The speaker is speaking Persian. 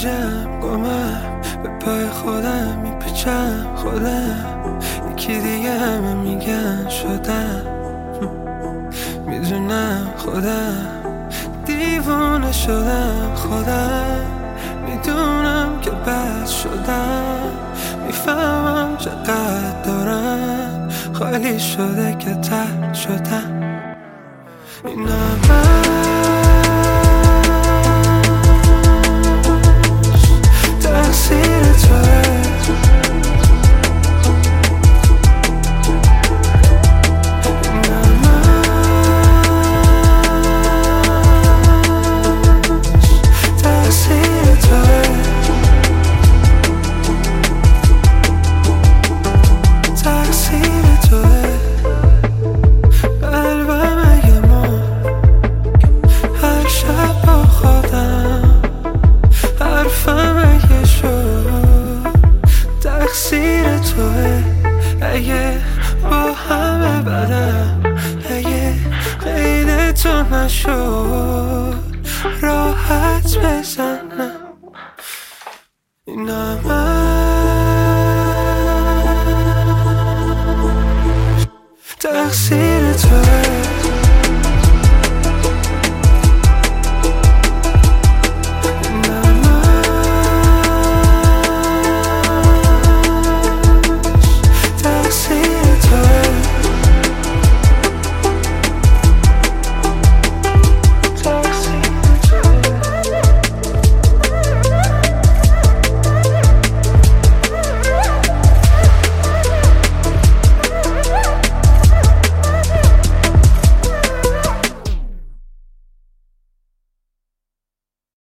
گیجم گمم به پای خودم میپیچم خودم یکی دیگه همه میگن شدم میدونم خودم دیوونه شدم خودم میدونم که بد شدم میفهمم چقدر دارم خالی شده که ترد شدم این تقصیر توه تقصیر توه اگه با همه بدم اگه غیر تو نشد راحت بزنم این تقصیر توه